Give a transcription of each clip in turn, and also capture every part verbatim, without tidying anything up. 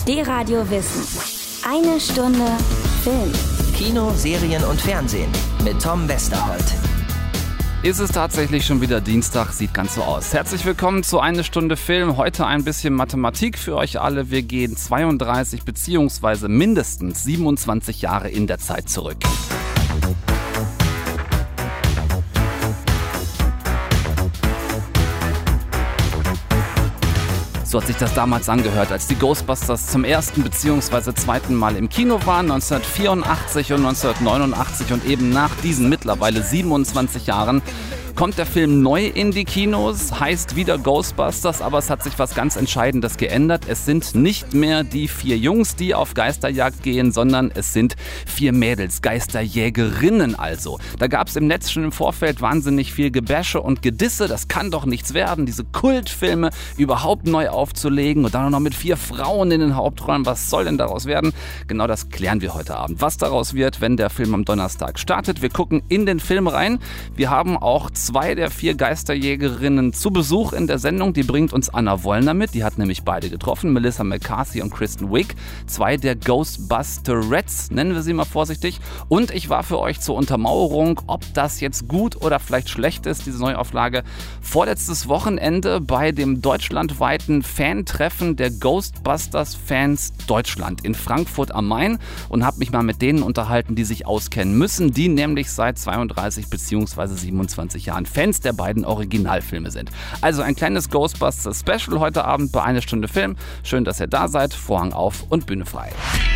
D-Radio Wissen. Eine Stunde Film. Kino, Serien und Fernsehen mit Tom Westerholt. Ist es tatsächlich schon wieder Dienstag, sieht ganz so aus. Herzlich willkommen zu Eine Stunde Film. Heute ein bisschen Mathematik für euch alle. Wir gehen zweiunddreißig bzw. mindestens siebenundzwanzig Jahre in der Zeit zurück. So hat sich das damals angehört, als die Ghostbusters zum ersten bzw. zweiten Mal im Kino waren, neunzehnhundertvierundachtzig und neunzehnhundertneunundachtzig, und eben nach diesen mittlerweile siebenundzwanzig Jahren kommt der Film neu in die Kinos, heißt wieder Ghostbusters, aber es hat sich was ganz Entscheidendes geändert. Es sind nicht mehr die vier Jungs, die auf Geisterjagd gehen, sondern es sind vier Mädels, Geisterjägerinnen also. Da gab es im Netz schon im Vorfeld wahnsinnig viel Gebäsche und Gedisse, das kann doch nichts werden, diese Kultfilme überhaupt neu aufzulegen und dann auch noch mit vier Frauen in den Hauptrollen, was soll denn daraus werden? Genau das klären wir heute Abend. Was daraus wird, wenn der Film am Donnerstag startet. Wir gucken in den Film rein. Wir haben auch zwei der vier Geisterjägerinnen zu Besuch in der Sendung. Die bringt uns Anna Wollner mit. Die hat nämlich beide getroffen. Melissa McCarthy und Kristen Wiig. Zwei der Ghostbusterettes, nennen wir sie mal vorsichtig. Und ich war für euch zur Untermauerung, ob das jetzt gut oder vielleicht schlecht ist, diese Neuauflage. Vorletztes Wochenende bei dem deutschlandweiten Fan-Treffen der Ghostbusters-Fans Deutschland in Frankfurt am Main und habe mich mal mit denen unterhalten, die sich auskennen müssen, die nämlich seit zweiunddreißig bzw. siebenundzwanzig Jahren Fans der beiden Originalfilme sind. Also ein kleines Ghostbusters-Special heute Abend bei Eine Stunde Film. Schön, dass ihr da seid. Vorhang auf und Bühne frei.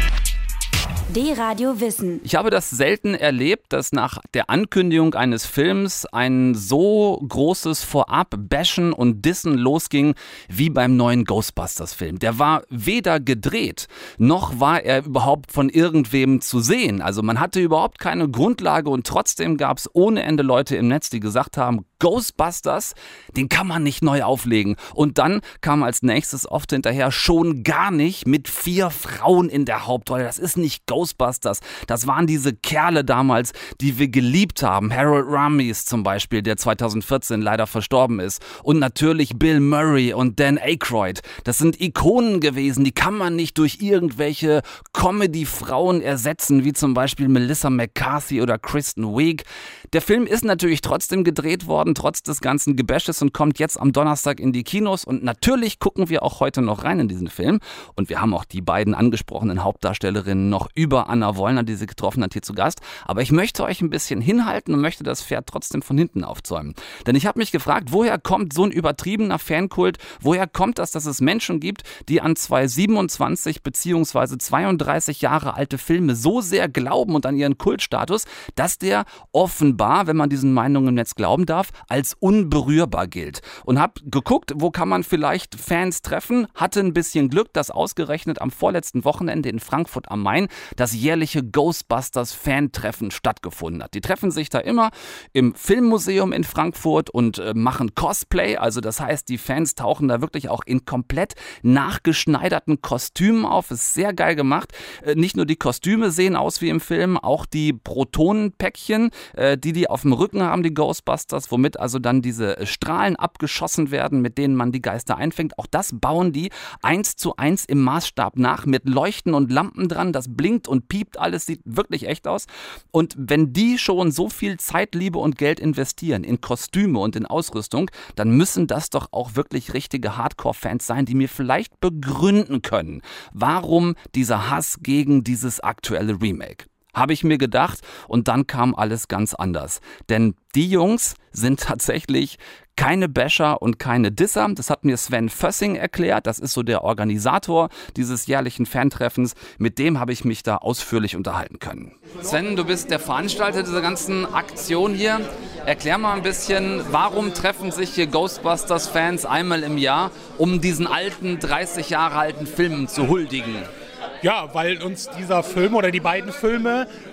D-Radio Wissen. Ich habe das selten erlebt, dass nach der Ankündigung eines Films ein so großes Vorab-Bashen und Dissen losging wie beim neuen Ghostbusters-Film. Der war weder gedreht, noch war er überhaupt von irgendwem zu sehen. Also man hatte überhaupt keine Grundlage und trotzdem gab es ohne Ende Leute im Netz, die gesagt haben, Ghostbusters, den kann man nicht neu auflegen. Und dann kam als nächstes oft hinterher, schon gar nicht mit vier Frauen in der Hauptrolle. Das ist nicht Ghostbusters. Das waren diese Kerle damals, die wir geliebt haben. Harold Ramis zum Beispiel, der zweitausendvierzehn leider verstorben ist. Und natürlich Bill Murray und Dan Aykroyd. Das sind Ikonen gewesen, die kann man nicht durch irgendwelche Comedy-Frauen ersetzen, wie zum Beispiel Melissa McCarthy oder Kristen Wiig. Der Film ist natürlich trotzdem gedreht worden, trotz des ganzen Gebäsches, und kommt jetzt am Donnerstag in die Kinos. Und natürlich gucken wir auch heute noch rein in diesen Film. Und wir haben auch die beiden angesprochenen Hauptdarstellerinnen noch über Anna Wollner, die sie getroffen hat, hier zu Gast. Aber ich möchte euch ein bisschen hinhalten und möchte das Pferd trotzdem von hinten aufzäumen. Denn ich habe mich gefragt, woher kommt so ein übertriebener Fankult? Woher kommt das, dass es Menschen gibt, die an zwei siebenundzwanzig bzw. zweiunddreißig Jahre alte Filme so sehr glauben und an ihren Kultstatus, dass der offenbar, wenn man diesen Meinungen im Netz glauben darf, als unberührbar gilt. Und habe geguckt, wo kann man vielleicht Fans treffen, hatte ein bisschen Glück, dass ausgerechnet am vorletzten Wochenende in Frankfurt am Main das jährliche Ghostbusters-Fan-Treffen stattgefunden hat. Die treffen sich da immer im Filmmuseum in Frankfurt und äh, machen Cosplay, also das heißt, die Fans tauchen da wirklich auch in komplett nachgeschneiderten Kostümen auf, ist sehr geil gemacht. Äh, nicht nur die Kostüme sehen aus wie im Film, auch die Protonenpäckchen, äh, die die auf dem Rücken haben, die Ghostbusters, womit also dann diese Strahlen abgeschossen werden, mit denen man die Geister einfängt. Auch das bauen die eins zu eins im Maßstab nach, mit Leuchten und Lampen dran. Das blinkt und piept, alles sieht wirklich echt aus. Und wenn die schon so viel Zeit, Liebe und Geld investieren in Kostüme und in Ausrüstung, dann müssen das doch auch wirklich richtige Hardcore-Fans sein, die mir vielleicht begründen können, warum dieser Hass gegen dieses aktuelle Remake. Habe ich mir gedacht, und dann kam alles ganz anders. Denn die Jungs sind tatsächlich keine Basher und keine Disser. Das hat mir Sven Fössing erklärt. Das ist so der Organisator dieses jährlichen Fantreffens. Mit dem habe ich mich da ausführlich unterhalten können. Sven, du bist der Veranstalter dieser ganzen Aktion hier. Erklär mal ein bisschen, warum treffen sich hier Ghostbusters-Fans einmal im Jahr, um diesen alten, dreißig Jahre alten Film zu huldigen? Ja, weil uns dieser Film oder die beiden Filme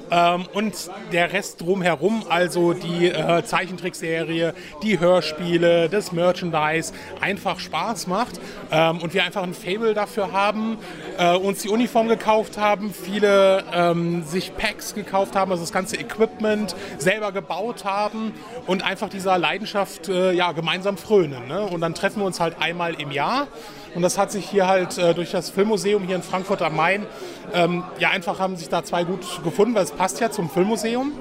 ähm, und der Rest drumherum, also die äh, Zeichentrickserie, die Hörspiele, das Merchandise, einfach Spaß macht ähm, und wir einfach ein Faible dafür haben, äh, uns die Uniform gekauft haben, viele ähm, sich Packs gekauft haben, also das ganze Equipment selber gebaut haben und einfach dieser Leidenschaft äh, ja, gemeinsam frönen. Ne? Und dann treffen wir uns halt einmal im Jahr und das hat sich hier halt äh, durch das Filmmuseum hier in Frankfurt am Main, ähm, ja einfach haben sich da zwei gut gefunden, weil es passt ja zum Filmmuseum.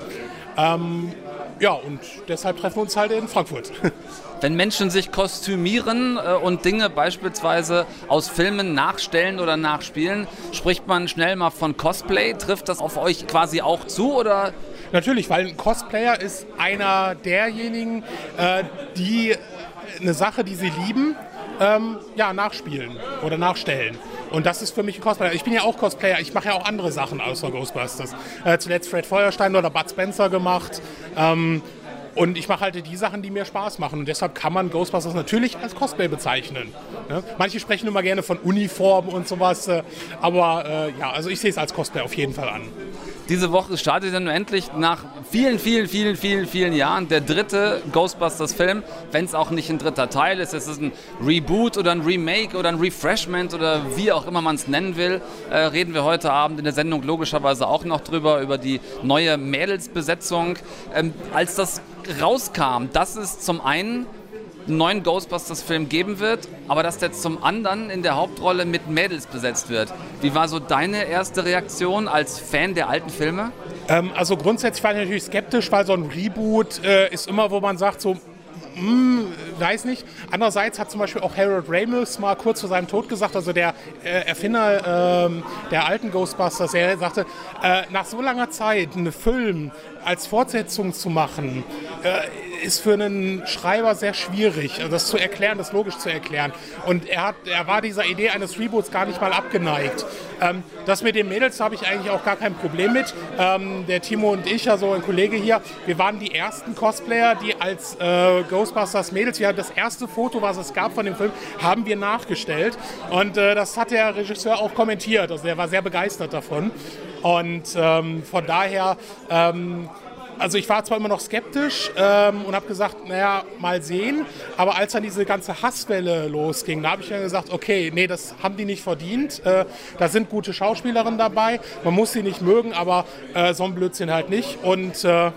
Ähm, ja, und deshalb treffen wir uns halt in Frankfurt. Wenn Menschen sich kostümieren äh, und Dinge beispielsweise aus Filmen nachstellen oder nachspielen, spricht man schnell mal von Cosplay. Trifft das auf euch quasi auch zu, oder? Natürlich, weil ein Cosplayer ist einer derjenigen, äh, die eine Sache, die sie lieben, ähm, ja, nachspielen oder nachstellen. Und das ist für mich ein Cosplayer. Ich bin ja auch Cosplayer, ich mache ja auch andere Sachen außer Ghostbusters. Äh, zuletzt Fred Feuerstein oder Bud Spencer gemacht. Ähm, und ich mache halt die Sachen, die mir Spaß machen. Und deshalb kann man Ghostbusters natürlich als Cosplay bezeichnen. Ne? Manche sprechen immer gerne von Uniformen und sowas. Äh, aber äh, ja, also ich sehe es als Cosplay auf jeden Fall an. Diese Woche startet dann endlich nach vielen, vielen, vielen, vielen, vielen Jahren der dritte Ghostbusters-Film, wenn es auch nicht ein dritter Teil ist. Es ist ein Reboot oder ein Remake oder ein Refreshment oder wie auch immer man es nennen will. Äh, reden wir heute Abend in der Sendung logischerweise auch noch drüber, über die neue Mädelsbesetzung. Ähm, als das rauskam, dass es zum einen einen neuen Ghostbusters-Film geben wird, aber dass der zum anderen in der Hauptrolle mit Mädels besetzt wird. Wie war so deine erste Reaktion als Fan der alten Filme? Ähm, also grundsätzlich war ich natürlich skeptisch, weil so ein Reboot äh, ist immer, wo man sagt so, hm, weiß nicht. Andererseits hat zum Beispiel auch Harold Ramis mal kurz vor seinem Tod gesagt, also der äh, Erfinder äh, der alten Ghostbusters-Serie, sagte, äh, nach so langer Zeit einen Film als Fortsetzung zu machen, äh, ist für einen Schreiber sehr schwierig, also das zu erklären, das logisch zu erklären. Und er, hat, er war dieser Idee eines Reboots gar nicht mal abgeneigt. Ähm, das mit den Mädels habe ich eigentlich auch gar kein Problem mit. Ähm, der Timo und ich, also ein Kollege hier, wir waren die ersten Cosplayer, die als äh, Ghostbusters Mädels, wir haben das erste Foto, was es gab von dem Film, haben wir nachgestellt. Und äh, das hat der Regisseur auch kommentiert, also er war sehr begeistert davon. Und ähm, von daher... Ähm, Also ich war zwar immer noch skeptisch ähm, und habe gesagt, naja, mal sehen. Aber als dann diese ganze Hasswelle losging, da habe ich dann gesagt, okay, nee, das haben die nicht verdient. Äh, da sind gute Schauspielerinnen dabei. Man muss sie nicht mögen, aber äh, so ein Blödsinn halt nicht. Und äh,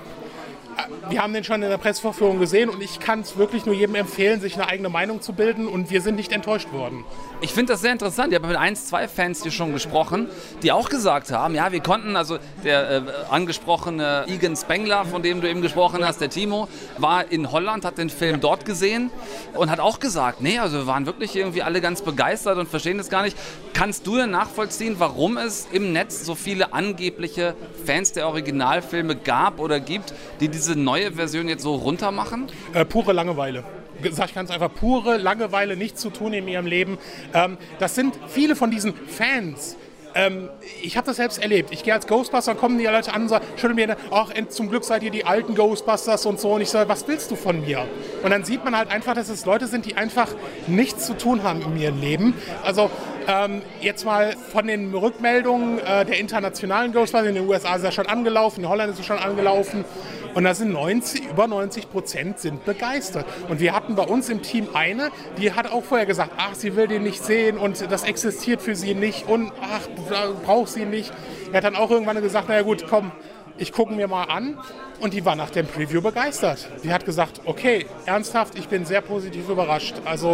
wir haben den schon in der Pressevorführung gesehen und ich kann es wirklich nur jedem empfehlen, sich eine eigene Meinung zu bilden und wir sind nicht enttäuscht worden. Ich finde das sehr interessant. Ich habe mit eins, zwei Fans hier schon gesprochen, die auch gesagt haben, ja, wir konnten, also der äh, angesprochene Egan Spengler, von dem du eben gesprochen hast, der Timo, war in Holland, hat den Film dort gesehen und hat auch gesagt, nee, also wir waren wirklich irgendwie alle ganz begeistert und verstehen das gar nicht. Kannst du denn nachvollziehen, warum es im Netz so viele angebliche Fans der Originalfilme gab oder gibt, die diese neue Version jetzt so runter machen? Äh, pure Langeweile. Sag ich ganz einfach, pure Langeweile, nichts zu tun in ihrem Leben. Ähm, das sind viele von diesen Fans. Ähm, ich habe das selbst erlebt. Ich gehe als Ghostbuster, kommen die Leute an und sagen, schütteln mir, ach, zum Glück seid ihr die alten Ghostbusters und so. Und ich sage, was willst du von mir? Und dann sieht man halt einfach, dass es Leute sind, die einfach nichts zu tun haben in ihrem Leben. Also ähm, jetzt mal von den Rückmeldungen äh, der internationalen Ghostbusters, in den U S A ist er schon angelaufen, in Holland ist er schon angelaufen. Und da sind neunzig, über neunzig Prozent sind begeistert. Und wir hatten bei uns im Team eine, die hat auch vorher gesagt, ach, sie will den nicht sehen und das existiert für sie nicht und ach, braucht sie nicht. Er hat dann auch irgendwann gesagt, naja gut, komm, ich gucke mir mal an. Und die war nach dem Preview begeistert. Die hat gesagt, okay, ernsthaft, ich bin sehr positiv überrascht. Also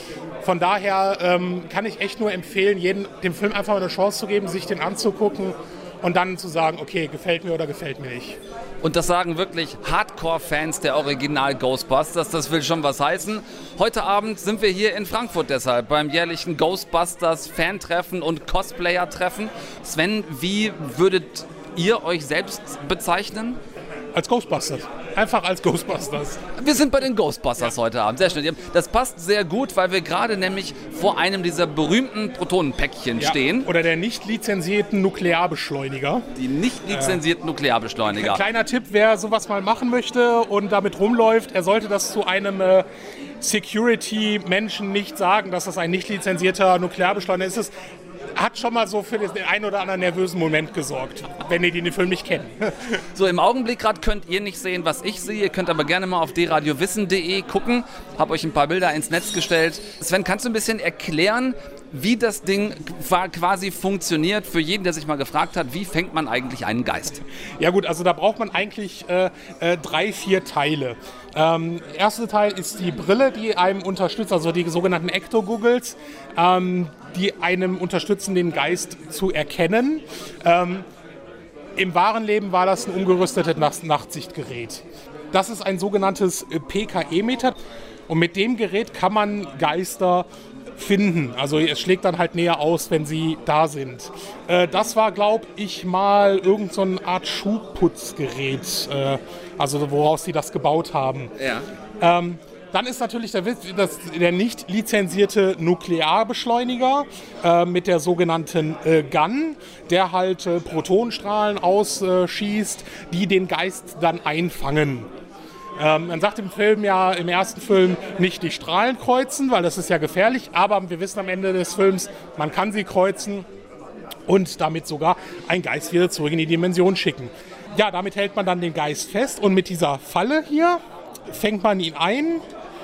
von daher ähm, kann ich echt nur empfehlen, jedem dem Film einfach mal eine Chance zu geben, sich den anzugucken und dann zu sagen, okay, gefällt mir oder gefällt mir nicht. Und das sagen wirklich Hardcore-Fans der Original-Ghostbusters. Das will schon was heißen. Heute Abend sind wir hier in Frankfurt deshalb beim jährlichen Ghostbusters-Fan-Treffen und Cosplayer-Treffen. Sven, wie würdet ihr euch selbst bezeichnen? Als Ghostbusters. Einfach als Ghostbusters. Wir sind bei den Ghostbusters ja. heute Abend. Sehr schön. Das passt sehr gut, weil wir gerade nämlich vor einem dieser berühmten Protonenpäckchen ja. stehen. Oder der nicht lizenzierten Nuklearbeschleuniger. Die nicht lizenzierten äh, Nuklearbeschleuniger. Kleiner Tipp, wer sowas mal machen möchte und damit rumläuft, er sollte das zu einem äh, Security-Menschen nicht sagen, dass das ein nicht lizenzierter Nuklearbeschleuniger ist. Es hat schon mal so für den einen oder anderen nervösen Moment gesorgt, wenn ihr den Film nicht kennt. So, im Augenblick gerade könnt ihr nicht sehen, was ich sehe. Ihr könnt aber gerne mal auf d radio wissen punkt de gucken. Habe euch ein paar Bilder ins Netz gestellt. Sven, kannst du ein bisschen erklären, wie das Ding quasi funktioniert für jeden, der sich mal gefragt hat, wie fängt man eigentlich einen Geist? Ja gut, also da braucht man eigentlich äh, äh, drei, vier Teile. Ähm, erster Teil ist die Brille, die einem unterstützt, also die sogenannten Ecto-Goggles, ähm, die einem unterstützen, den Geist zu erkennen. Ähm, Im wahren Leben war das ein umgerüstetes Nacht- Nachtsichtgerät. Das ist ein sogenanntes P K E-Meter und mit dem Gerät kann man Geister finden. Also es schlägt dann halt näher aus, wenn sie da sind. Äh, das war, glaube ich, mal irgend so eine Art Schuhputzgerät, äh, also woraus sie das gebaut haben. Ja. Ähm, Dann ist natürlich der, das, der nicht lizenzierte Nuklearbeschleuniger äh, mit der sogenannten äh, Gun, der halt äh, Protonenstrahlen ausschießt, äh, die den Geist dann einfangen. Ähm, man sagt im Film ja, im ersten Film, nicht die Strahlen kreuzen, weil das ist ja gefährlich, aber wir wissen am Ende des Films, man kann sie kreuzen und damit sogar einen Geist wieder zurück in die Dimension schicken. Ja, damit hält man dann den Geist fest und mit dieser Falle hier fängt man ihn ein.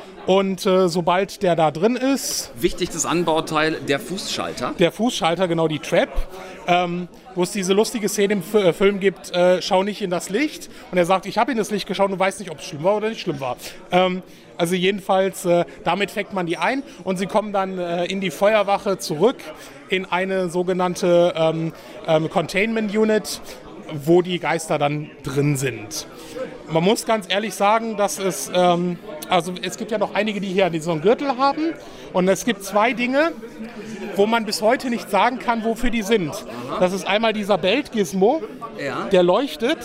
Und äh, sobald der da drin ist... Wichtigstes Anbauteil, der Fußschalter. Der Fußschalter, genau, die Trap. Ähm, wo es diese lustige Szene im F- äh, Film gibt, äh, schau nicht in das Licht. Und er sagt, ich habe in das Licht geschaut und weiß nicht, ob es schlimm war oder nicht schlimm war. Ähm, also jedenfalls, äh, damit fängt man die ein. Und sie kommen dann äh, in die Feuerwache zurück, in eine sogenannte ähm, ähm, Containment Unit, wo die Geister dann drin sind. Man muss ganz ehrlich sagen, dass es, ähm, also es gibt ja noch einige, die hier so einen Gürtel haben und es gibt zwei Dinge, wo man bis heute nicht sagen kann, wofür die sind. Das ist einmal dieser Belt-Gizmo, Ja. der leuchtet,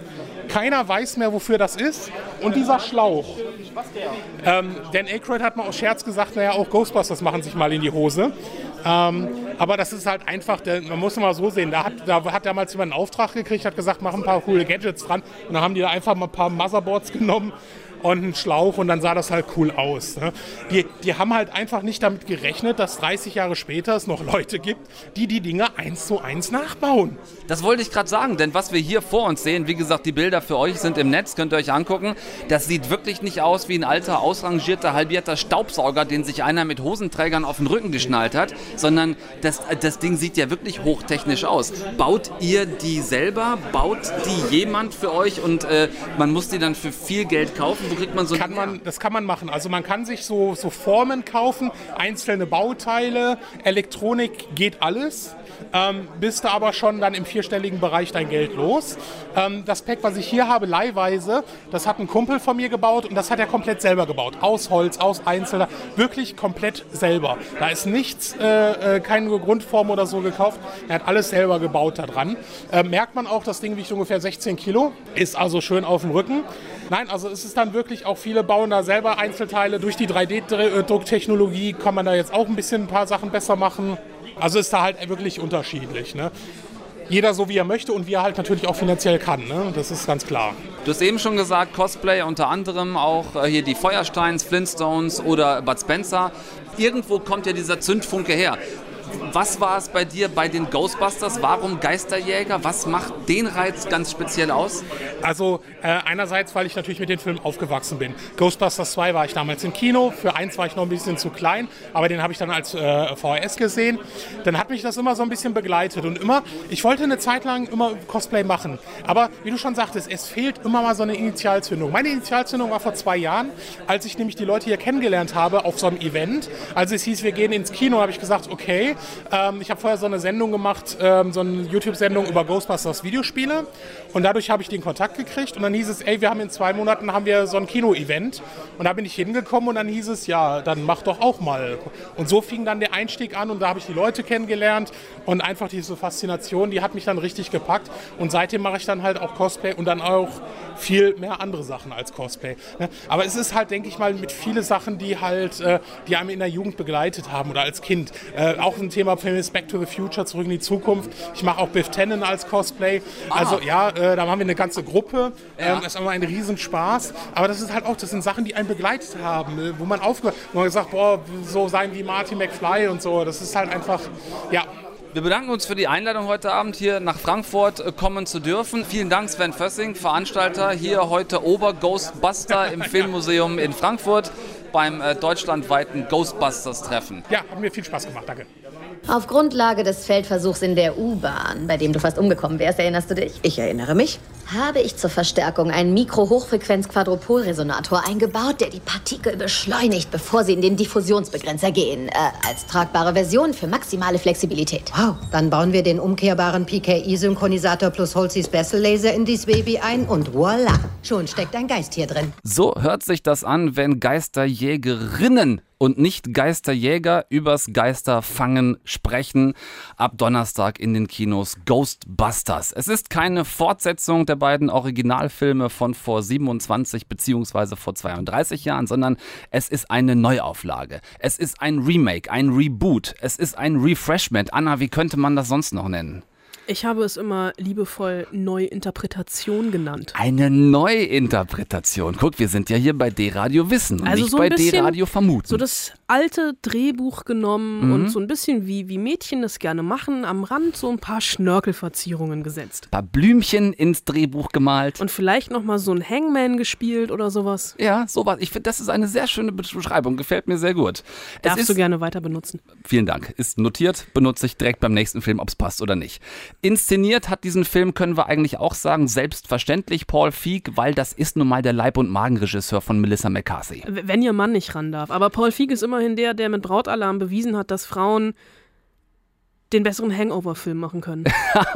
keiner weiß mehr, wofür das ist, und dieser Schlauch. Ähm, Dan Aykroyd hat mal aus Scherz gesagt, naja, auch Ghostbusters machen sich mal in die Hose. Ähm, aber das ist halt einfach, der, man muss mal so sehen, da hat, da hat damals jemand einen Auftrag gekriegt, hat gesagt, mach ein paar coole Gadgets dran, und dann haben die da einfach mal ein paar Motherboards genommen und einen Schlauch und dann sah das halt cool aus. Ne? Die, die haben halt einfach nicht damit gerechnet, dass dreißig Jahre später es noch Leute gibt, die die Dinge eins zu eins nachbauen. Das wollte ich gerade sagen, denn was wir hier vor uns sehen, wie gesagt, die Bilder für euch sind im Netz, könnt ihr euch angucken. Das sieht wirklich nicht aus wie ein alter, ausrangierter, halbierter Staubsauger, den sich einer mit Hosenträgern auf den Rücken geschnallt hat, sondern das, das Ding sieht ja wirklich hochtechnisch aus. Baut ihr die selber? Baut die jemand für euch und äh, man muss die dann für viel Geld kaufen? Wo kriegt man so kann man, Das kann man machen. Also man kann sich so, so Formen kaufen, einzelne Bauteile, Elektronik, geht alles. Ähm, bist du aber schon dann im vierstelligen Bereich dein Geld los. Ähm, das Pack, was ich hier habe, leihweise, das hat ein Kumpel von mir gebaut und das hat er komplett selber gebaut. Aus Holz, aus Einzelner, wirklich komplett selber. Da ist nichts, äh, keine Grundform oder so gekauft. Er hat alles selber gebaut da dran. Äh, merkt man auch, das Ding wiegt ungefähr sechzehn Kilo, ist also schön auf dem Rücken. Nein, also es ist dann wirklich auch, viele bauen da selber Einzelteile. Durch die drei D-Drucktechnologie kann man da jetzt auch ein bisschen ein paar Sachen besser machen. Also ist da halt wirklich unterschiedlich. Ne? Jeder so, wie er möchte und wie er halt natürlich auch finanziell kann. Ne? Das ist ganz klar. Du hast eben schon gesagt, Cosplay, unter anderem auch äh, hier die Feuersteins, Flintstones oder Bud Spencer. Irgendwo kommt ja dieser Zündfunke her. Was war es bei dir bei den Ghostbusters? Warum Geisterjäger? Was macht den Reiz ganz speziell aus? Also äh, einerseits, weil ich natürlich mit den Filmen aufgewachsen bin. Ghostbusters zwei war ich damals im Kino, für eins war ich noch ein bisschen zu klein, aber den habe ich dann als äh, V H S gesehen. Dann hat mich das immer so ein bisschen begleitet und immer, ich wollte eine Zeit lang immer Cosplay machen, aber wie du schon sagtest, es fehlt immer mal so eine Initialzündung. Meine Initialzündung war vor zwei Jahren, als ich nämlich die Leute hier kennengelernt habe auf so einem Event. Als es hieß, wir gehen ins Kino, habe ich gesagt, okay, ähm, ich habe vorher so eine Sendung gemacht, ähm, so eine YouTube-Sendung über Ghostbusters Videospiele und dadurch habe ich den Kontakt gekriegt und dann hieß es, ey, wir haben in zwei Monaten haben wir so ein Kino-Event und da bin ich hingekommen und dann hieß es, ja, dann mach doch auch mal. Und so fing dann der Einstieg an und da habe ich die Leute kennengelernt und einfach diese Faszination, die hat mich dann richtig gepackt und seitdem mache ich dann halt auch Cosplay und dann auch viel mehr andere Sachen als Cosplay. Aber es ist halt, denke ich mal, mit viele Sachen, die halt, die einem in der Jugend begleitet haben oder als Kind. Auch ein Thema für mich, Back to the Future, Zurück in die Zukunft. Ich mache auch Biff Tannen als Cosplay. Ah. Also ja, da haben wir eine ganze Gruppe. Ja. Das ist immer ein Riesenspaß. Aber das ist halt auch, das sind Sachen, die einen begleitet haben, wo man aufgehört, wo man sagt, boah, so sein wie Marty McFly und so. Das ist halt einfach, ja. Wir bedanken uns für die Einladung heute Abend hier nach Frankfurt äh, kommen zu dürfen. Vielen Dank Sven Fössing, Veranstalter, hier heute Ober-Ghostbuster im Filmmuseum in Frankfurt beim äh, deutschlandweiten Ghostbusters-Treffen. Ja, hat mir viel Spaß gemacht, danke. Auf Grundlage des Feldversuchs in der U-Bahn, bei dem du fast umgekommen wärst, erinnerst du dich? Ich erinnere mich. Habe ich zur Verstärkung einen Mikro-Hochfrequenz-Quadrupolresonator eingebaut, der die Partikel beschleunigt, bevor sie in den Diffusionsbegrenzer gehen. Äh, als tragbare Version für maximale Flexibilität. Wow, dann bauen wir den umkehrbaren P K I-Synchronisator plus Halsey's Bessel-Laser in dieses Baby ein und voila, schon steckt ein Geist hier drin. So hört sich das an, wenn Geisterjägerinnen und nicht Geisterjäger übers Geisterfangen sprechen. Ab Donnerstag in den Kinos Ghostbusters. Es ist keine Fortsetzung der beiden Originalfilme von vor siebenundzwanzig bzw. vor zweiunddreißig Jahren, sondern es ist eine Neuauflage. Es ist ein Remake, ein Reboot. Es ist ein Refreshment. Anna, wie könnte man das sonst noch nennen? Ich habe es immer liebevoll Neuinterpretation genannt. Eine Neuinterpretation. Guck, wir sind ja hier bei D-Radio Wissen und also nicht so bei bisschen, D-Radio Vermuten. So das alte Drehbuch genommen Mhm. und so ein bisschen wie, wie Mädchen das gerne machen, am Rand so ein paar Schnörkelverzierungen gesetzt. Ein paar Blümchen ins Drehbuch gemalt. Und vielleicht nochmal so ein Hangman gespielt oder sowas. Ja, sowas. Ich finde, das ist eine sehr schöne Beschreibung. Gefällt mir sehr gut. Darfst es ist, du gerne weiter benutzen. Vielen Dank. Ist notiert, benutze ich direkt beim nächsten Film, ob es passt oder nicht. Inszeniert hat diesen Film, können wir eigentlich auch sagen, selbstverständlich Paul Feig, weil das ist nun mal der Leib- und Magenregisseur von Melissa McCarthy. W- Wenn ihr Mann nicht ran darf. Aber Paul Feig ist immerhin der, der mit Brautalarm bewiesen hat, dass Frauen den besseren Hangover-Film machen können.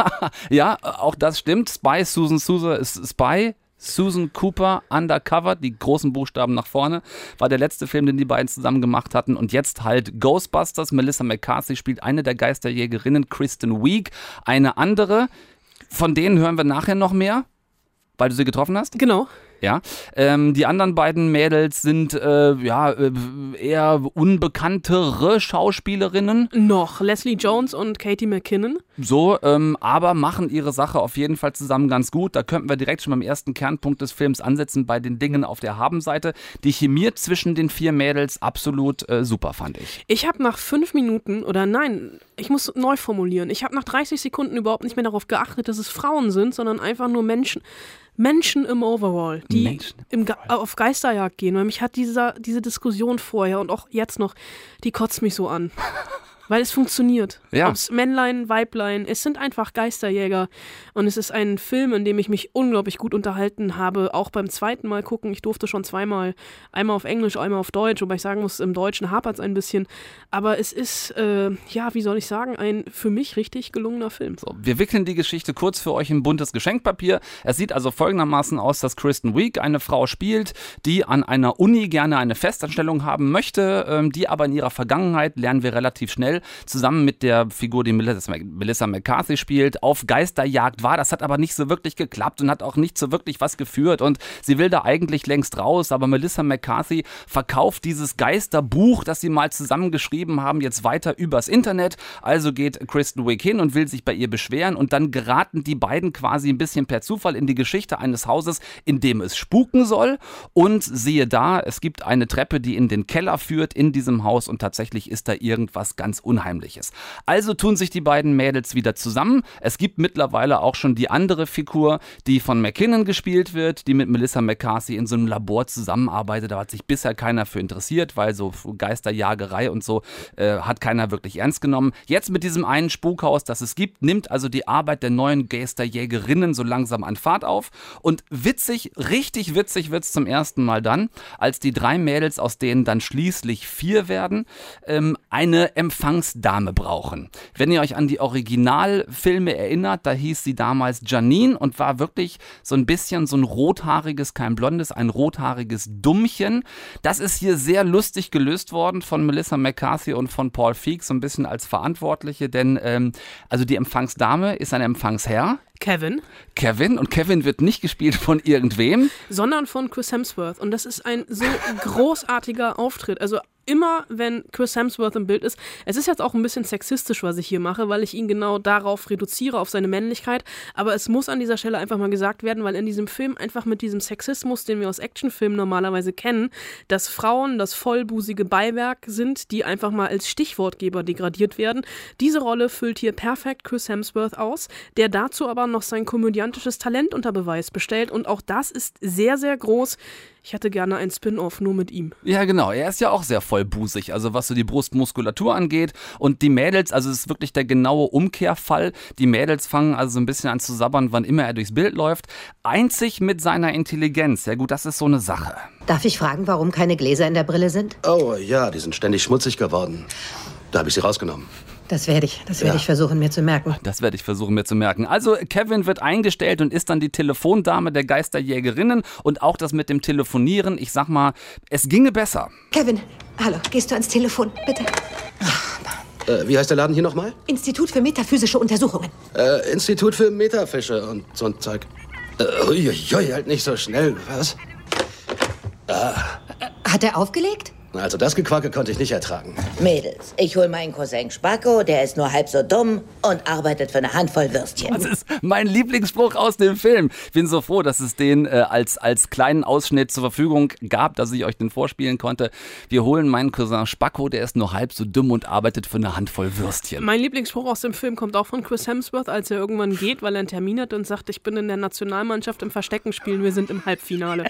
Ja, auch das stimmt. Spy, Susan Sousa ist Spy. Susan Cooper, Undercover, die großen Buchstaben nach vorne, war der letzte Film, den die beiden zusammen gemacht hatten. Und jetzt halt Ghostbusters. Melissa McCarthy spielt eine der Geisterjägerinnen, Kristen Wiig. Eine andere, von denen hören wir nachher noch mehr, weil du sie getroffen hast. Genau. Ja, ähm, die anderen beiden Mädels sind äh, ja äh, eher unbekanntere Schauspielerinnen. Noch. Leslie Jones und Katie McKinnon. So, ähm, aber machen ihre Sache auf jeden Fall zusammen ganz gut. Da könnten wir direkt schon beim ersten Kernpunkt des Films ansetzen, bei den Dingen auf der Habenseite. Die Chemie zwischen den vier Mädels absolut äh, super, fand ich. Ich habe nach fünf Minuten, oder nein, ich muss neu formulieren, ich habe nach dreißig Sekunden überhaupt nicht mehr darauf geachtet, dass es Frauen sind, sondern einfach nur Menschen. Menschen im Overall, die Menschen im Ge- auf Geisterjagd gehen. Weil mich hat dieser, diese Diskussion vorher und auch jetzt noch, die kotzt mich so an. Weil es funktioniert. Ja. Ob's Männlein, Weiblein, es sind einfach Geisterjäger. Und es ist ein Film, in dem ich mich unglaublich gut unterhalten habe. Auch beim zweiten Mal gucken. Ich durfte schon zweimal. Einmal auf Englisch, einmal auf Deutsch. Wobei ich sagen muss, im Deutschen hapert es ein bisschen. Aber es ist, äh, ja, wie soll ich sagen, ein für mich richtig gelungener Film. So, wir wickeln die Geschichte kurz für euch in buntes Geschenkpapier. Es sieht also folgendermaßen aus, dass Kristen Wiig eine Frau spielt, die an einer Uni gerne eine Festanstellung haben möchte, ähm, die aber in ihrer Vergangenheit, lernen wir relativ schnell, zusammen mit der Figur, die Melissa, Melissa McCarthy spielt, auf Geisterjagd war. Das hat aber nicht so wirklich geklappt und hat auch nicht so wirklich was geführt und sie will da eigentlich längst raus, aber Melissa McCarthy verkauft dieses Geisterbuch, das sie mal zusammengeschrieben haben, jetzt weiter übers Internet. Also geht Kristen Wiig hin und will sich bei ihr beschweren und dann geraten die beiden quasi ein bisschen per Zufall in die Geschichte eines Hauses, in dem es spuken soll und siehe da, es gibt eine Treppe, die in den Keller führt in diesem Haus und tatsächlich ist da irgendwas ganz Unheimliches. Also tun sich die beiden Mädels wieder zusammen. Es gibt mittlerweile auch schon die andere Figur, die von McKinnon gespielt wird, die mit Melissa McCarthy in so einem Labor zusammenarbeitet. Da hat sich bisher keiner für interessiert, weil so Geisterjagerei und so äh, hat keiner wirklich ernst genommen. Jetzt mit diesem einen Spukhaus, das es gibt, nimmt also die Arbeit der neuen Geisterjägerinnen so langsam an Fahrt auf. Und witzig, richtig witzig wird es zum ersten Mal dann, als die drei Mädels, aus denen dann schließlich vier werden, ähm, eine Empfangsdame brauchen. Wenn ihr euch an die Originalfilme erinnert, da hieß sie damals Janine und war wirklich so ein bisschen so ein rothaariges, kein blondes, ein rothaariges Dummchen. Das ist hier sehr lustig gelöst worden von Melissa McCarthy und von Paul Feig, so ein bisschen als Verantwortliche, denn ähm, also die Empfangsdame ist ein Empfangsherr. Kevin. Kevin. Und Kevin wird nicht gespielt von irgendwem. Sondern von Chris Hemsworth. Und das ist ein so großartiger Auftritt. Also immer, wenn Chris Hemsworth im Bild ist. Es ist jetzt auch ein bisschen sexistisch, was ich hier mache, weil ich ihn genau darauf reduziere, auf seine Männlichkeit. Aber es muss an dieser Stelle einfach mal gesagt werden, weil in diesem Film einfach mit diesem Sexismus, den wir aus Actionfilmen normalerweise kennen, dass Frauen das vollbusige Beiwerk sind, die einfach mal als Stichwortgeber degradiert werden. Diese Rolle füllt hier perfekt Chris Hemsworth aus, der dazu aber noch sein komödiantisches Talent unter Beweis bestellt. Und auch das ist sehr, sehr groß. Ich hätte gerne ein Spin-off nur mit ihm. Ja, genau. Er ist ja auch sehr vollbusig, also was so die Brustmuskulatur angeht. Und die Mädels, also es ist wirklich der genaue Umkehrfall. Die Mädels fangen also so ein bisschen an zu sabbern, wann immer er durchs Bild läuft. Einzig mit seiner Intelligenz. Ja gut, das ist so eine Sache. Darf ich fragen, warum keine Gläser in der Brille sind? Oh ja, die sind ständig schmutzig geworden. Da habe ich sie rausgenommen. Das werde ich, das werde Ja. ich versuchen, mir zu merken. Das werde ich versuchen mir zu merken. Also Kevin wird eingestellt und ist dann die Telefondame der Geisterjägerinnen und auch das mit dem Telefonieren. Ich sag mal, es ginge besser. Kevin, hallo, gehst du ans Telefon, bitte? Äh, wie heißt der Laden hier nochmal? Institut für metaphysische Untersuchungen. Äh, Institut für Metafische und so ein Zeug. Äh, uiuiui, halt nicht so schnell, was? Hat er aufgelegt? Also das Gequacke konnte ich nicht ertragen. Mädels, ich hol meinen Cousin Spacko, der ist nur halb so dumm und arbeitet für eine Handvoll Würstchen. Das ist mein Lieblingsspruch aus dem Film. Ich bin so froh, dass es den äh, als, als kleinen Ausschnitt zur Verfügung gab, dass ich euch den vorspielen konnte. Wir holen meinen Cousin Spacko, der ist nur halb so dumm und arbeitet für eine Handvoll Würstchen. Mein Lieblingsspruch aus dem Film kommt auch von Chris Hemsworth, als er irgendwann geht, weil er einen Termin hat und sagt, ich bin in der Nationalmannschaft im Verstecken spielen, wir sind im Halbfinale.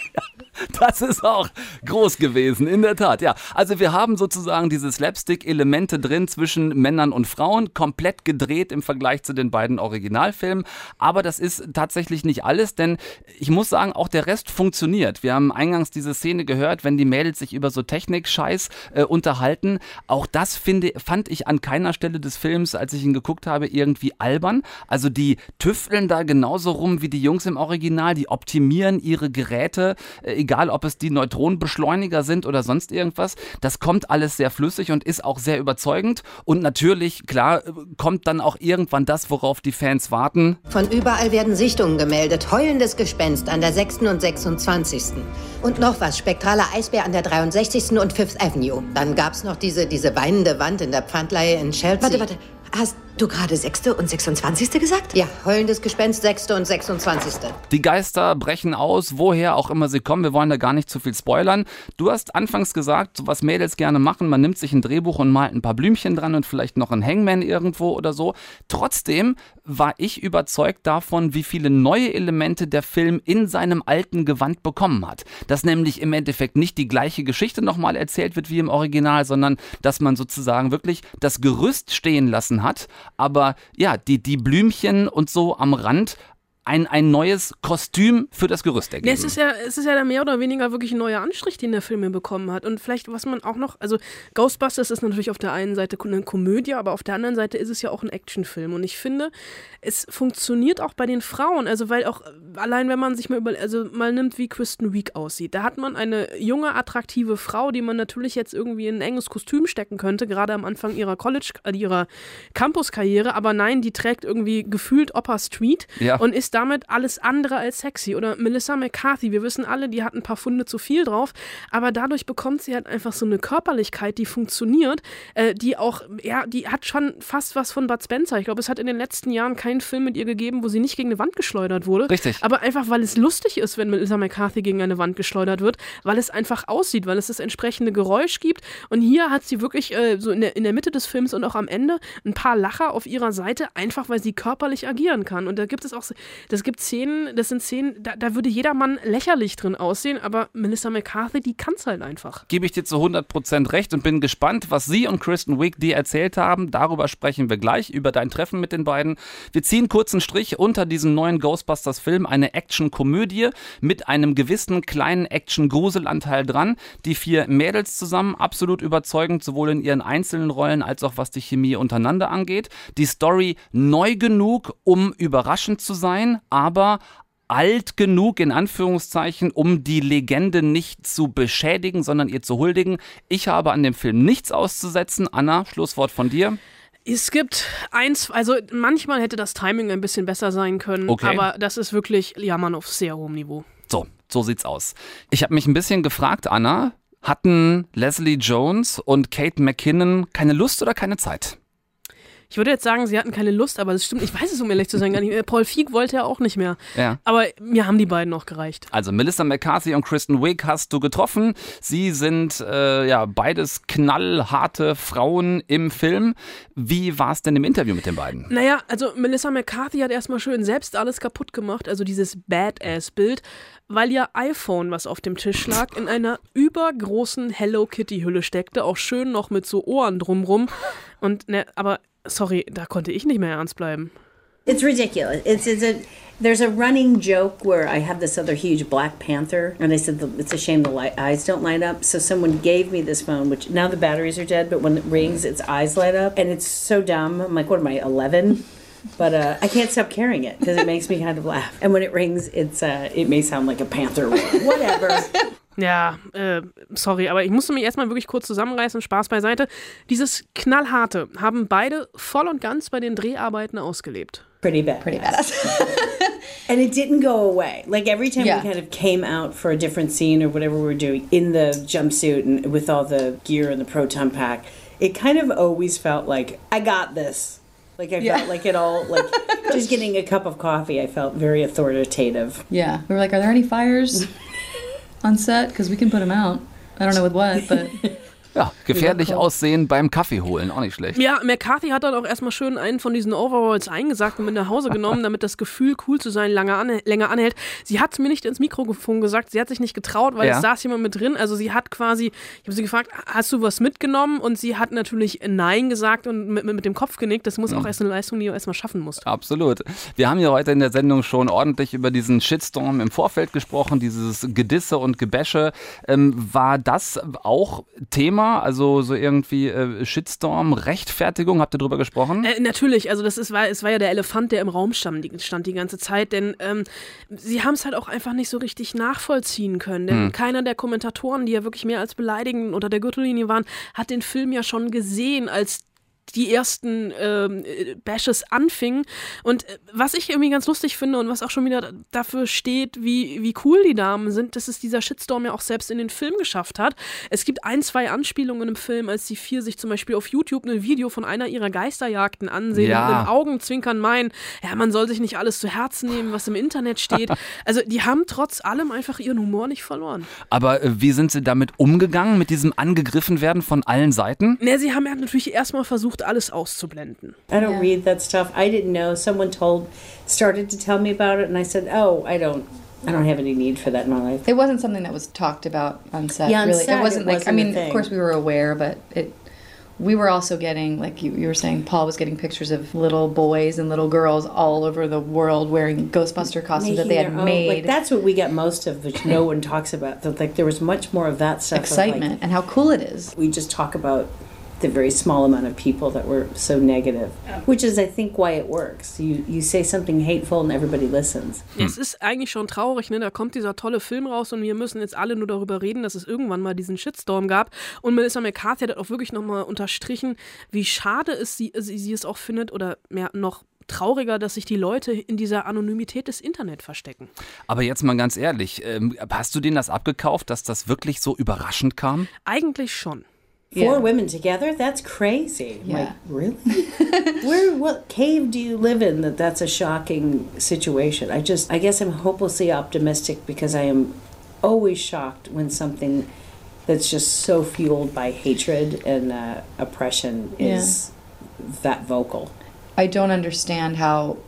Das ist auch groß gewesen, in der Tat, ja. Also wir haben sozusagen diese Slapstick-Elemente drin zwischen Männern und Frauen, komplett gedreht im Vergleich zu den beiden Originalfilmen. Aber das ist tatsächlich nicht alles, denn ich muss sagen, auch der Rest funktioniert. Wir haben eingangs diese Szene gehört, wenn die Mädels sich über so Technik-Scheiß äh, unterhalten. Auch das finde, fand ich an keiner Stelle des Films, als ich ihn geguckt habe, irgendwie albern. Also die tüfteln da genauso rum wie die Jungs im Original, die optimieren ihre Geräte, äh, egal ob es die Neutronenbeschleuniger sind oder sonst irgendwas. Das kommt alles sehr flüssig und ist auch sehr überzeugend. Und natürlich, klar, kommt dann auch irgendwann das, worauf die Fans warten. Von überall werden Sichtungen gemeldet. Heulendes Gespenst an der sechsten und sechsundzwanzigsten Und noch was, spektraler Eisbär an der dreiundsechzigsten und Fifth Avenue. Dann gab's noch diese, diese weinende Wand in der Pfandleihe in Chelsea. Warte, warte. Hast du gerade sechste und sechsundzwanzigste gesagt? Ja, heulendes Gespenst, sechste und sechsundzwanzigste Die Geister brechen aus, woher auch immer sie kommen. Wir wollen da gar nicht zu viel spoilern. Du hast anfangs gesagt, so was Mädels gerne machen, man nimmt sich ein Drehbuch und malt ein paar Blümchen dran und vielleicht noch einen Hangman irgendwo oder so. Trotzdem war ich überzeugt davon, wie viele neue Elemente der Film in seinem alten Gewand bekommen hat. Dass nämlich im Endeffekt nicht die gleiche Geschichte nochmal erzählt wird wie im Original, sondern dass man sozusagen wirklich das Gerüst stehen lassen hat, aber ja, die, die Blümchen und so am Rand ein, ein neues Kostüm für das Gerüst ergeben. Ja, es ist ja, es ist ja mehr oder weniger wirklich ein neuer Anstrich, den der Film hier bekommen hat. Und vielleicht, was man auch noch, also Ghostbusters ist natürlich auf der einen Seite eine Komödie, aber auf der anderen Seite ist es ja auch ein Actionfilm. Und ich finde, es funktioniert auch bei den Frauen. Also, weil auch, allein wenn man sich mal über, also mal nimmt, wie Kristen Wiig aussieht. Da hat man eine junge, attraktive Frau, die man natürlich jetzt irgendwie in ein enges Kostüm stecken könnte, gerade am Anfang ihrer College, äh, ihrer Campus-Karriere. Aber nein, die trägt irgendwie gefühlt Opa Street Ja. und ist damit alles andere als sexy. Oder Melissa McCarthy, wir wissen alle, die hat ein paar Funde zu viel drauf, aber dadurch bekommt sie halt einfach so eine Körperlichkeit, die funktioniert, äh, die auch, ja, die hat schon fast was von Bud Spencer. Ich glaube, es hat in den letzten Jahren keinen Film mit ihr gegeben, wo sie nicht gegen eine Wand geschleudert wurde. Richtig. Aber einfach, weil es lustig ist, wenn Melissa McCarthy gegen eine Wand geschleudert wird, weil es einfach aussieht, weil es das entsprechende Geräusch gibt. Und hier hat sie wirklich äh, so in der, in der Mitte des Films und auch am Ende ein paar Lacher auf ihrer Seite, einfach weil sie körperlich agieren kann. Und da gibt es auch, das gibt Szenen, das sind Szenen, da, da würde jeder Mann lächerlich drin aussehen, aber Melissa McCarthy, die kann es halt einfach. Gebe ich dir zu hundert Prozent recht und bin gespannt, was sie und Kristen Wiig dir erzählt haben. Darüber sprechen wir gleich, über dein Treffen mit den beiden. Wir ziehen kurzen Strich unter diesen neuen Ghostbusters-Film, eine Action-Komödie mit einem gewissen kleinen Action-Gruselanteil dran. Die vier Mädels zusammen, absolut überzeugend, sowohl in ihren einzelnen Rollen als auch was die Chemie untereinander angeht. Die Story neu genug, um überraschend zu sein, aber alt genug, in Anführungszeichen, um die Legende nicht zu beschädigen, sondern ihr zu huldigen. Ich habe an dem Film nichts auszusetzen. Anna, Schlusswort von dir. Es gibt eins, also manchmal hätte das Timing ein bisschen besser sein können, Okay. aber das ist wirklich Jammern auf sehr hohem Niveau. So, so sieht's aus. Ich habe mich ein bisschen gefragt, Anna, Hatten Leslie Jones und Kate McKinnon keine Lust oder keine Zeit? Ich würde jetzt sagen, sie hatten keine Lust, aber das stimmt, ich weiß es, um ehrlich zu sein, gar nicht mehr. Paul Feig wollte ja auch nicht mehr. Ja. Aber mir haben die beiden noch gereicht. Also Melissa McCarthy und Kristen Wiig hast du getroffen. Sie sind äh, ja beides knallharte Frauen im Film. Wie war es denn im Interview mit den beiden? Naja, also Melissa McCarthy hat erstmal schön selbst alles kaputt gemacht, also dieses Badass-Bild, weil ihr iPhone, was auf dem Tisch lag, in einer übergroßen Hello Kitty-Hülle steckte, auch schön noch mit so Ohren drumrum. Und ne, aber sorry, da konnte ich nicht mehr ernst bleiben. It's ridiculous. It's, it's a there's a running joke where I have this other huge Black Panther, and they said the, it's a shame the light, eyes don't light up. So someone gave me this phone, which now the batteries are dead, but when it rings, its eyes light up, and it's so dumb. I'm like, what am I, eleven? But uh, I can't stop carrying it because it makes me kind of laugh. And when it rings, it's uh, it may sound like a panther. Whatever. Ja, äh, sorry, aber ich musste mich erstmal wirklich kurz zusammenreißen, Spaß beiseite. Dieses Knallharte haben beide voll und ganz bei den Dreharbeiten ausgelebt. Pretty bad. Pretty badass. And it didn't go away. Like every time Yeah. we kind of came out for a different scene or whatever we were doing in the jumpsuit and with all the gear and the proton pack, it kind of always felt like, I got this. Like I Yeah. felt like it all, like just getting a cup of coffee, I felt very authoritative. Yeah. We were like, are there any fires on set? Because we can put them out. I don't know with what, but... Ja, gefährlich aussehen beim Kaffee holen, auch nicht schlecht. Ja, McCarthy hat dann auch erstmal schön einen von diesen Overalls eingesackt und mit nach Hause genommen, damit das Gefühl, cool zu sein, lange anhe- länger anhält. Sie hat mir nicht ins Mikrofon gesagt, sie hat sich nicht getraut, weil Ja. es saß jemand mit drin. Also sie hat quasi, ich habe sie gefragt, hast du was mitgenommen? Und sie hat natürlich Nein gesagt und mit, mit, mit dem Kopf genickt. Das muss auch erst eine Leistung, die du erstmal schaffen musst. Absolut. Wir haben ja heute in der Sendung schon ordentlich über diesen Shitstorm im Vorfeld gesprochen, dieses Gedisse und Gebäsche. Ähm, war das auch Thema? Also so irgendwie äh, Shitstorm, Rechtfertigung, habt ihr drüber gesprochen? Äh, natürlich, also das ist, war, es war ja der Elefant, der im Raum stand die, stand die ganze Zeit, denn ähm, sie haben es halt auch einfach nicht so richtig nachvollziehen können, denn Hm. keiner der Kommentatoren, die ja wirklich mehr als beleidigend unter der Gürtellinie waren, hat den Film ja schon gesehen, als die ersten ähm, Bashes anfingen. Und äh, was ich irgendwie ganz lustig finde und was auch schon wieder dafür steht, wie, wie cool die Damen sind, dass es dieser Shitstorm ja auch selbst in den Film geschafft hat. Es gibt ein, zwei Anspielungen im Film, als die vier sich zum Beispiel auf YouTube ein Video von einer ihrer Geisterjagden ansehen Ja. und mit dem Augenzwinkern meinen, ja, man soll sich nicht alles zu Herzen nehmen, was im Internet steht. Also die haben trotz allem einfach ihren Humor nicht verloren. Aber äh, wie sind sie damit umgegangen, mit diesem angegriffen werden von allen Seiten? Ne, sie haben ja natürlich erstmal versucht, alles auszublenden. I don't read that stuff. I didn't know. Someone told, started to tell me about it, and I said, "Oh, I don't, I don't have any need for that in my life." It wasn't something that was talked about on set, Yeah, on really. set it wasn't it like, wasn't I mean, a thing. of course we were aware, but it, we were also getting, like you, you were saying, Paul was getting pictures of little boys and little girls all over the world wearing Ghostbuster costumes that they had Making their own- made. Like that's what we got most of, which no one talks about. That, like there was much more of that stuff. of, like, Excitement and how cool it is. we just talk about the very small amount of people that were so negative, which is, I think, why it works. You you say something hateful and everybody listens. Es ist eigentlich schon traurig, ne? Da kommt dieser tolle Film raus und wir müssen jetzt alle nur darüber reden, dass es irgendwann mal diesen Shitstorm gab. Und Melissa McCarthy hat auch wirklich nochmal unterstrichen, wie schade es sie, sie, sie es auch findet oder mehr noch trauriger, dass sich die Leute in dieser Anonymität des Internet verstecken. Aber jetzt mal ganz ehrlich, ähm, hast du denen das abgekauft, dass das wirklich so überraschend kam? Eigentlich schon. Four Yeah. women together? That's crazy. I'm Yeah. Like, really? Where, what cave do you live in that that's a shocking situation? I just, I guess I'm hopelessly optimistic because I am always shocked when something that's just so fueled by hatred and uh, oppression is that vocal. I don't understand how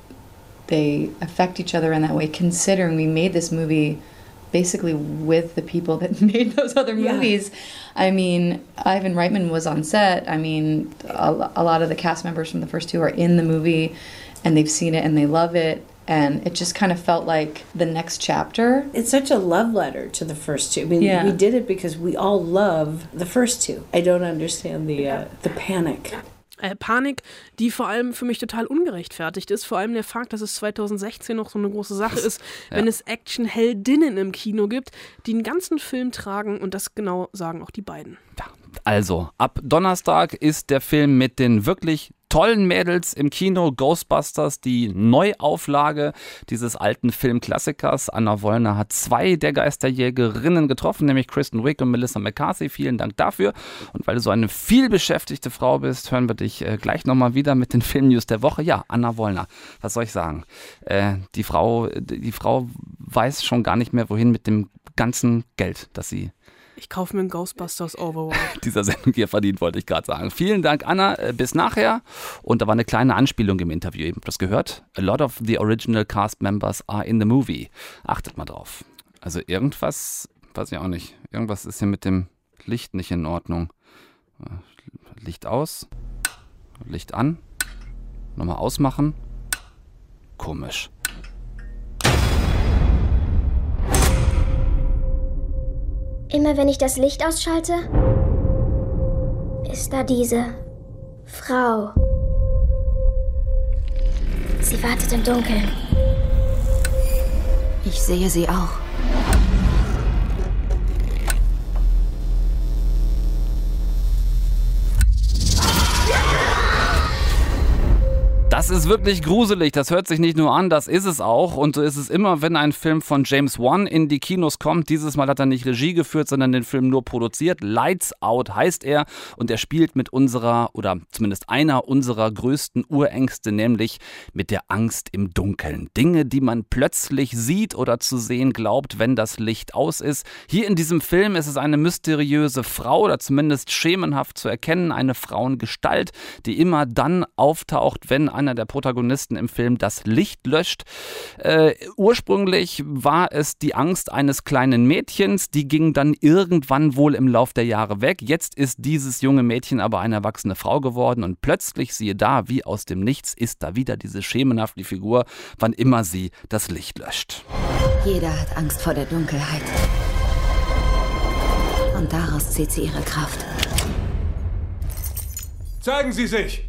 they affect each other in that way, considering we made this movie basically with the people that made those other Yeah. movies. I mean, Ivan Reitman was on set. I mean, a, a lot of the cast members from the first two are in the movie, and they've seen it and they love it. And it just kind of felt like the next chapter. It's such a love letter to the first two. I mean, Yeah. we did it because we all love the first two. I don't understand the uh, the panic. Äh, Panik, die vor allem für mich total ungerechtfertigt ist. Vor allem der Fakt, dass es zweitausendsechzehn noch so eine große Sache ist, Ja. wenn es Action-Heldinnen im Kino gibt, die den ganzen Film tragen und das genau sagen auch die beiden. Ja, also, ab Donnerstag ist der Film mit den wirklich tollen Mädels im Kino. Ghostbusters, die Neuauflage dieses alten Filmklassikers. Anna Wollner hat zwei der Geisterjägerinnen getroffen, nämlich Kristen Wiig und Melissa McCarthy. Vielen Dank dafür. Und weil du so eine vielbeschäftigte Frau bist, hören wir dich äh, gleich nochmal wieder mit den Filmnews der Woche. Ja, Anna Wollner, was soll ich sagen? Äh, die Frau, die Frau weiß schon gar nicht mehr, wohin mit dem ganzen Geld, das sie Ich kaufe mir einen Ghostbusters Overall. dieser Sendung hier verdient, wollte ich gerade sagen. Vielen Dank, Anna. Bis nachher. Und da war eine kleine Anspielung im Interview. Eben das gehört. A lot of the original cast members are in the movie. Achtet mal drauf. Also irgendwas, weiß ich auch nicht. Irgendwas ist hier mit dem Licht nicht in Ordnung. Licht aus. Licht an. Nochmal ausmachen. Komisch. Immer wenn ich das Licht ausschalte, ist da diese Frau. Sie wartet im Dunkeln. Ich sehe sie auch. Das ist wirklich gruselig, das hört sich nicht nur an, das ist es auch. Und so ist es immer, wenn ein Film von James Wan in die Kinos kommt. Dieses Mal hat er nicht Regie geführt, sondern den Film nur produziert. Lights Out heißt er und er spielt mit unserer, oder zumindest einer unserer größten Urängste, nämlich mit der Angst im Dunkeln. Dinge, die man plötzlich sieht oder zu sehen glaubt, wenn das Licht aus ist. Hier in diesem Film ist es eine mysteriöse Frau oder zumindest schemenhaft zu erkennen, eine Frauengestalt, die immer dann auftaucht, wenn einer der Protagonisten im Film das Licht löscht. Äh, ursprünglich war es die Angst eines kleinen Mädchens, die ging dann irgendwann wohl im Lauf der Jahre weg. Jetzt ist dieses junge Mädchen aber eine erwachsene Frau geworden und plötzlich, siehe da, wie aus dem Nichts, ist da wieder diese schemenhafte Figur, wann immer sie das Licht löscht. Jeder hat Angst vor der Dunkelheit. Und daraus zieht sie ihre Kraft. Zeigen Sie sich!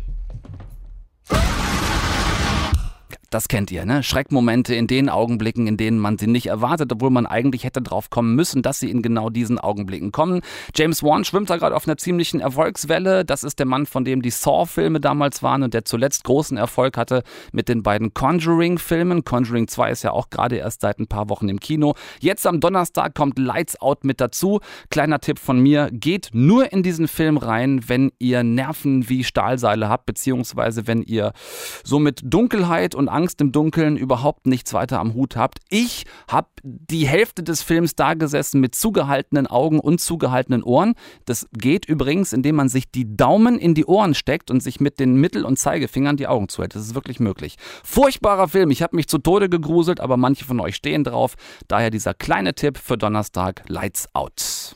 Das kennt ihr, ne? Schreckmomente in den Augenblicken, in denen man sie nicht erwartet, obwohl man eigentlich hätte drauf kommen müssen, dass sie in genau diesen Augenblicken kommen. James Wan schwimmt da gerade auf einer ziemlichen Erfolgswelle. Das ist der Mann, von dem die Saw-Filme damals waren und der zuletzt großen Erfolg hatte mit den beiden Conjuring-Filmen. Conjuring zwei ist ja auch gerade erst seit ein paar Wochen im Kino. Jetzt am Donnerstag kommt Lights Out mit dazu. Kleiner Tipp von mir, geht nur in diesen Film rein, wenn ihr Nerven wie Stahlseile habt, beziehungsweise wenn ihr so mit Dunkelheit und Angst Angst im Dunkeln überhaupt nichts weiter am Hut habt. Ich habe die Hälfte des Films da gesessen mit zugehaltenen Augen und zugehaltenen Ohren. Das geht übrigens, indem man sich die Daumen in die Ohren steckt und sich mit den Mittel- und Zeigefingern die Augen zuhält. Das ist wirklich möglich. Furchtbarer Film. Ich habe mich zu Tode gegruselt, aber manche von euch stehen drauf. Daher dieser kleine Tipp für Donnerstag: Lights Out.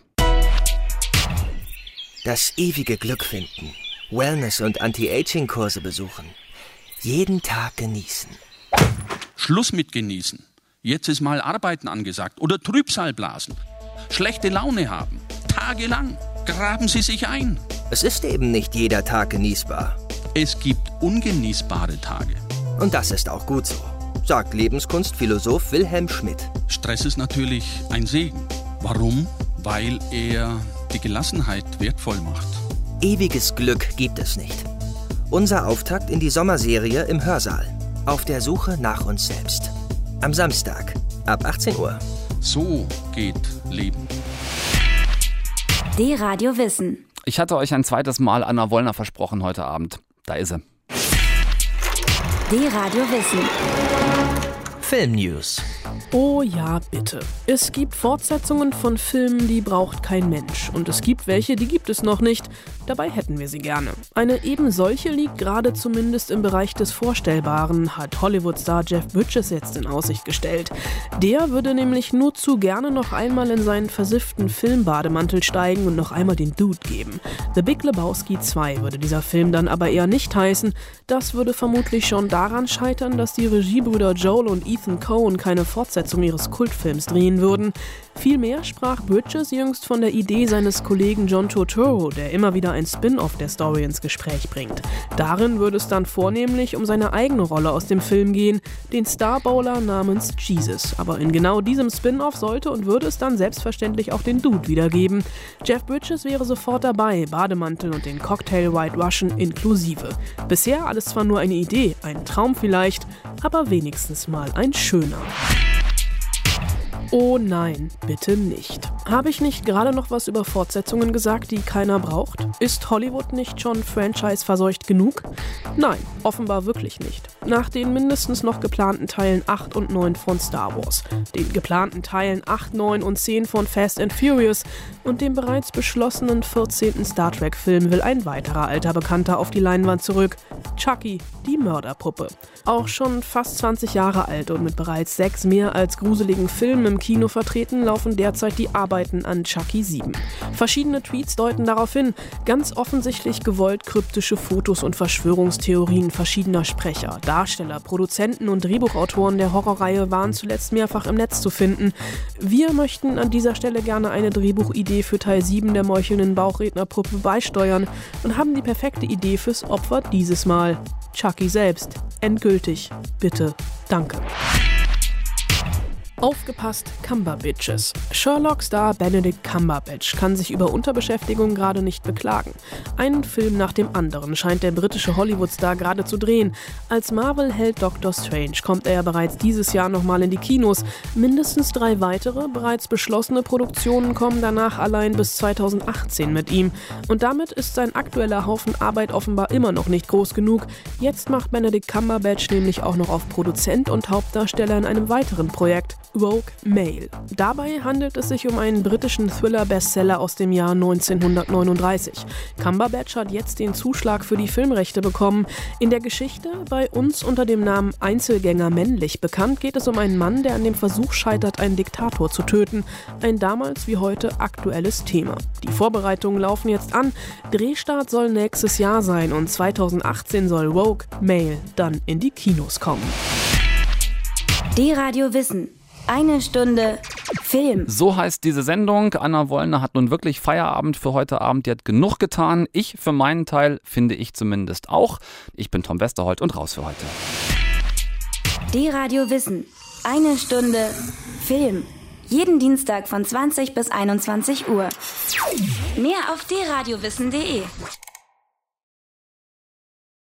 Das ewige Glück finden. Wellness- und Anti-Aging-Kurse besuchen. Jeden Tag genießen. Schluss mit genießen. Jetzt ist mal Arbeiten angesagt oder Trübsal blasen. Schlechte Laune haben. Tagelang. Graben Sie sich ein. Es ist eben nicht jeder Tag genießbar. Es gibt ungenießbare Tage. Und das ist auch gut so, sagt Lebenskunstphilosoph Wilhelm Schmidt. Stress ist natürlich ein Segen. Warum? Weil er die Gelassenheit wertvoll macht. Ewiges Glück gibt es nicht. Unser Auftakt in die Sommerserie im Hörsaal. Auf der Suche nach uns selbst. Am Samstag ab achtzehn Uhr. So geht Leben. D-Radio Wissen. Ich hatte euch ein zweites Mal Anna Wollner versprochen heute Abend. Da ist sie. D-Radio Wissen. Filmnews. Oh ja, bitte. Es gibt Fortsetzungen von Filmen, die braucht kein Mensch. Und es gibt welche, die gibt es noch nicht. Dabei hätten wir sie gerne. Eine eben solche liegt gerade zumindest im Bereich des Vorstellbaren, hat Hollywood-Star Jeff Bridges jetzt in Aussicht gestellt. Der würde nämlich nur zu gerne noch einmal in seinen versifften Filmbademantel steigen und noch einmal den Dude geben. The Big Lebowski zwei würde dieser Film dann aber eher nicht heißen. Das würde vermutlich schon daran scheitern, dass die Regiebrüder Joel und Ethan Coen keine Fortsetzung ihres Kultfilms drehen würden. Vielmehr sprach Bridges jüngst von der Idee seines Kollegen John Turturro, der immer wieder ein Spin-off der Story ins Gespräch bringt. Darin würde es dann vornehmlich um seine eigene Rolle aus dem Film gehen, den Starbowler namens Jesus. Aber in genau diesem Spin-off sollte und würde es dann selbstverständlich auch den Dude wiedergeben. Jeff Bridges wäre sofort dabei, Bademantel und den Cocktail White Russian inklusive. Bisher alles zwar nur eine Idee, ein Traum vielleicht, aber wenigstens mal ein schöner. Oh nein, bitte nicht. Habe ich nicht gerade noch was über Fortsetzungen gesagt, die keiner braucht? Ist Hollywood nicht schon franchise-verseucht genug? Nein, offenbar wirklich nicht. Nach den mindestens noch geplanten Teilen acht und neun von Star Wars, den geplanten Teilen acht, neun und zehn von Fast and Furious und dem bereits beschlossenen vierzehnten Star Trek-Film will ein weiterer alter Bekannter auf die Leinwand zurück. Chucky, die Mörderpuppe. Auch schon fast zwanzig Jahre alt und mit bereits sechs mehr als gruseligen Filmen im Kino vertreten, laufen derzeit die Arbeiten an Chucky sieben. Verschiedene Tweets deuten darauf hin, ganz offensichtlich gewollt kryptische Fotos und Verschwörungstheorien verschiedener Sprecher, Darsteller, Produzenten und Drehbuchautoren der Horrorreihe waren zuletzt mehrfach im Netz zu finden. Wir möchten an dieser Stelle gerne eine Drehbuchidee für Teil sieben der meuchelnden Bauchrednerpuppe beisteuern und haben die perfekte Idee fürs Opfer dieses Mal. Chucky selbst. Endgültig. Bitte. Danke. Aufgepasst, Cumberbitches. Sherlock-Star Benedict Cumberbatch kann sich über Unterbeschäftigung gerade nicht beklagen. Einen Film nach dem anderen scheint der britische Hollywood-Star gerade zu drehen. Als Marvel-Held Doctor Strange kommt er ja bereits dieses Jahr nochmal in die Kinos. Mindestens drei weitere, bereits beschlossene Produktionen kommen danach allein bis zweitausendachtzehn mit ihm. Und damit ist sein aktueller Haufen Arbeit offenbar immer noch nicht groß genug. Jetzt macht Benedict Cumberbatch nämlich auch noch auf Produzent und Hauptdarsteller in einem weiteren Projekt. Rogue Male. Dabei handelt es sich um einen britischen Thriller-Bestseller aus dem Jahr neunzehnhundertneununddreißig. Cumberbatch hat jetzt den Zuschlag für die Filmrechte bekommen. In der Geschichte, bei uns unter dem Namen Einzelgänger männlich bekannt, geht es um einen Mann, der an dem Versuch scheitert, einen Diktator zu töten. Ein damals wie heute aktuelles Thema. Die Vorbereitungen laufen jetzt an. Drehstart soll nächstes Jahr sein und zweitausendachtzehn soll Rogue Male dann in die Kinos kommen. D-Radio Wissen. Eine Stunde Film. So heißt diese Sendung. Anna Wollner hat nun wirklich Feierabend für heute Abend. Die hat genug getan. Ich für meinen Teil, finde ich zumindest auch. Ich bin Tom Westerholt und raus für heute. D-Radio Wissen. Eine Stunde Film. Jeden Dienstag von zwanzig bis einundzwanzig Uhr. Mehr auf d radio wissen punkt de.